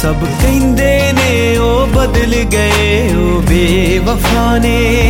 सब कहंदे ने ओ बदल गए ओ बेवफा ने।